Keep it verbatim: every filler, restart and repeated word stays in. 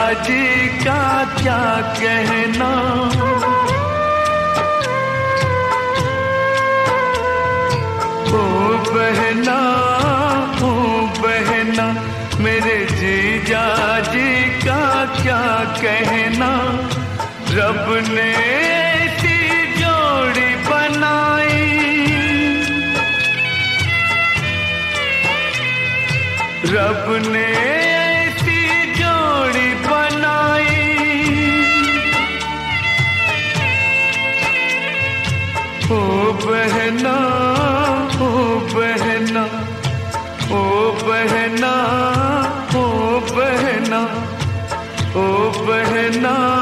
जी का क्या कहना। ओ बहना ओ बहना मेरे जीजा जी का क्या कहना। रब ने ऐसी जोड़ी बनाई, रब ने ऐसी जोड़ी बनाई। ओ बहना ओ बहना ओ बहना ओ बहना ओ बहना